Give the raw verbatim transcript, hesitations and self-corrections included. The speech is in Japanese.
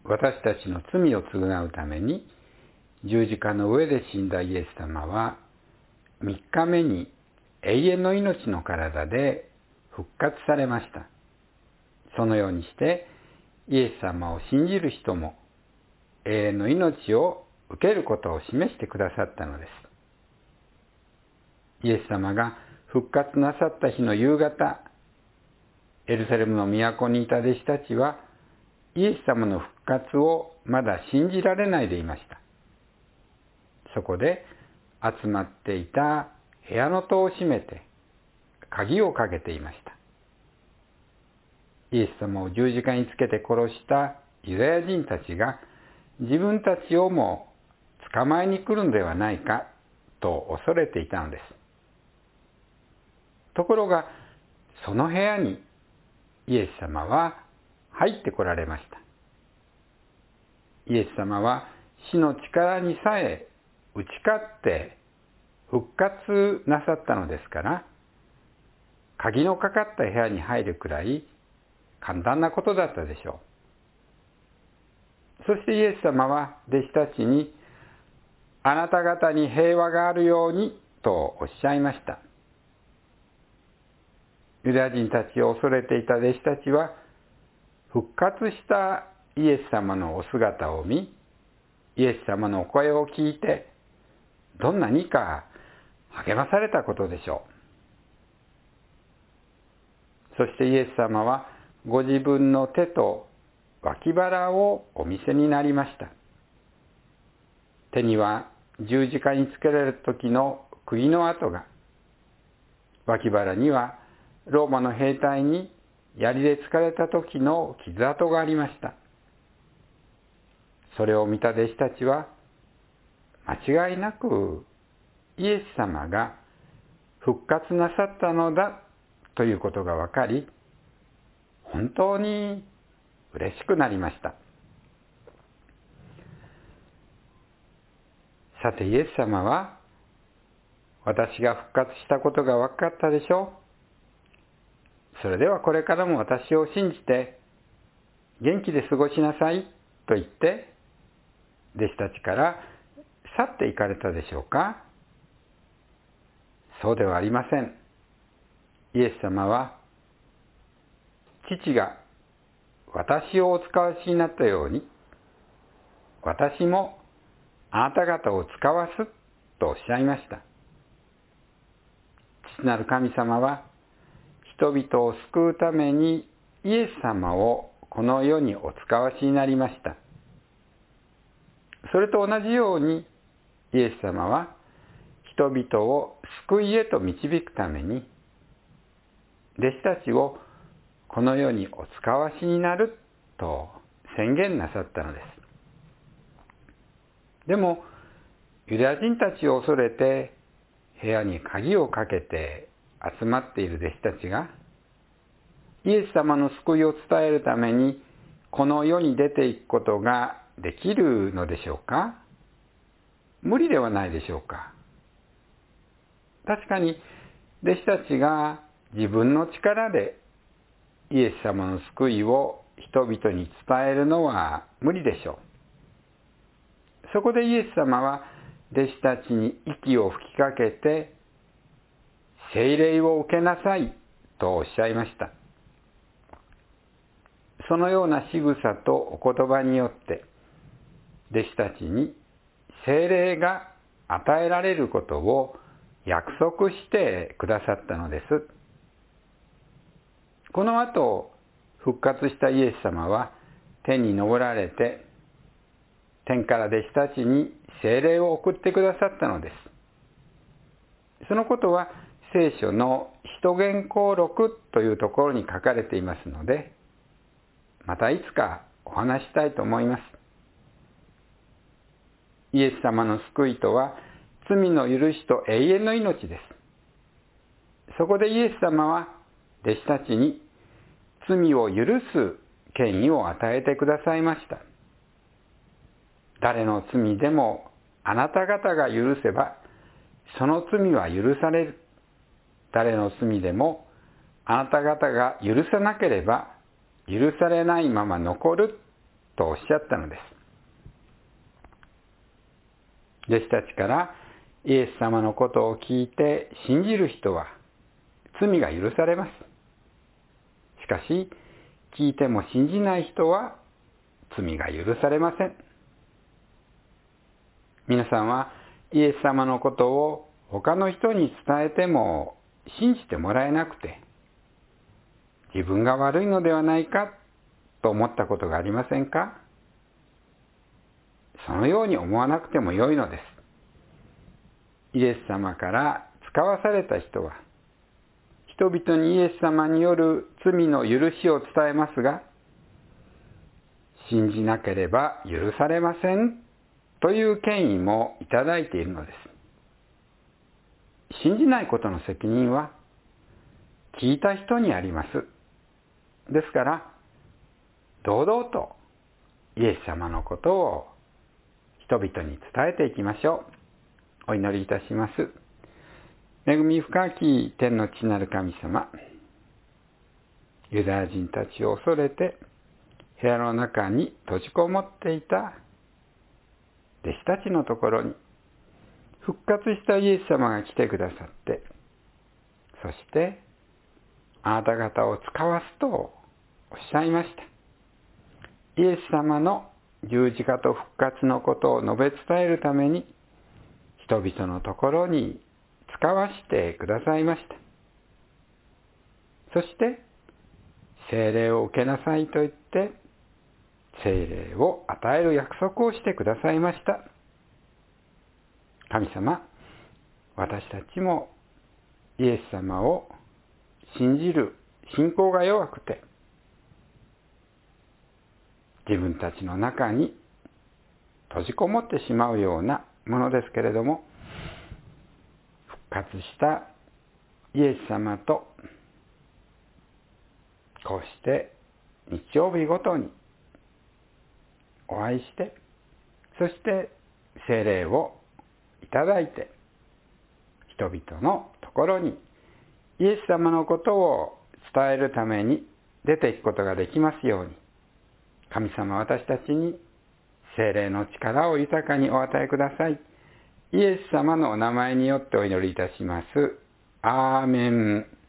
私たちの罪を償うために十字架の上で死んだイエス様はみっかめに永遠の命の体で復活されました。そのようにしてイエス様を信じる人も永遠の命を受けることを示してくださったのです。イエス様が復活なさった日の夕方、エルサレムの都にいた弟子たちはイエス様の復活をまだ信じられないでいました。そこで集まっていた部屋の戸を閉めて鍵をかけていました。イエス様を十字架につけて殺したユダヤ人たちが自分たちをも捕まえに来るのではないかと恐れていたのです。ところがその部屋にイエス様は入ってこられました。イエス様は死の力にさえ打ち勝って復活なさったのですから、鍵のかかった部屋に入るくらい簡単なことだったでしょう。そしてイエス様は弟子たちに、あなた方に平和があるようにとおっしゃいました。ユダヤ人たちを恐れていた弟子たちは、復活したイエス様のお姿を見、イエス様のお声を聞いて、どんなにか励まされたことでしょう。そしてイエス様はご自分の手と脇腹をお見せになりました。手には十字架につけられた時の釘の跡が、脇腹にはローマの兵隊に槍で突かれた時の傷跡がありました。それを見た弟子たちは、間違いなくイエス様が復活なさったのだということが分かり、本当に嬉しくなりました。さてイエス様は、私が復活したことが分かったでしょう。それではこれからも私を信じて元気で過ごしなさいと言って弟子たちから去って行かれたでしょうか。そうではありません。イエス様は、父が私をお使わしになったように、私もあなた方を使わすとおっしゃいました。父なる神様は、人々を救うためにイエス様をこの世にお使わしになりました。それと同じように、イエス様は人々を救いへと導くために、弟子たちをこの世にお使わしになると宣言なさったのです。でも、ユダヤ人たちを恐れて部屋に鍵をかけて集まっている弟子たちが、イエス様の救いを伝えるためにこの世に出ていくことができるのでしょうか？無理ではないでしょうか。確かに弟子たちが自分の力でイエス様の救いを人々に伝えるのは無理でしょう。そこでイエス様は弟子たちに息を吹きかけて、聖霊を受けなさいとおっしゃいました。そのような仕草とお言葉によって弟子たちに聖霊が与えられることを約束してくださったのです。この後、復活したイエス様は天に昇られて、天から弟子たちに聖霊を送ってくださったのです。そのことは聖書の使徒言行録というところに書かれていますので、またいつかお話したいと思います。イエス様の救いとは、罪の許しと永遠の命です。そこでイエス様は弟子たちに罪を許す権威を与えてくださいました。誰の罪でもあなた方が許せば、その罪は許される。誰の罪でもあなた方が許さなければ、許されないまま残るとおっしゃったのです。弟子たちからイエス様のことを聞いて信じる人は罪が許されます。しかし、聞いても信じない人は罪が許されません。皆さんはイエス様のことを他の人に伝えても信じてもらえなくて、自分が悪いのではないかと思ったことがありませんか？そのように思わなくてもよいのです。イエス様から使わされた人は、人々にイエス様による罪の許しを伝えますが、信じなければ許されませんという権威もいただいているのです。信じないことの責任は聞いた人にあります。ですから、堂々とイエス様のことを人々に伝えていきましょう。お祈りいたします。恵み深き天の父なる神様、ユダヤ人たちを恐れて部屋の中に閉じこもっていた弟子たちのところに復活したイエス様が来てくださって、そしてあなた方を使わすとおっしゃいました。イエス様の十字架と復活のことを述べ伝えるために人々のところに使わしてくださいました。そして聖霊を受けなさいと言って聖霊を与える約束をしてくださいました。神様、私たちもイエス様を信じる信仰が弱くて、自分たちの中に閉じこもってしまうようなものですけれども、復活したイエス様とこうして日曜日ごとにお会いして、そして聖霊をいただいて、人々のところにイエス様のことを伝えるために出ていくことができますように、神様、私たちに聖霊の力を豊かにお与えください。イエス様のお名前によってお祈りいたします。アーメン。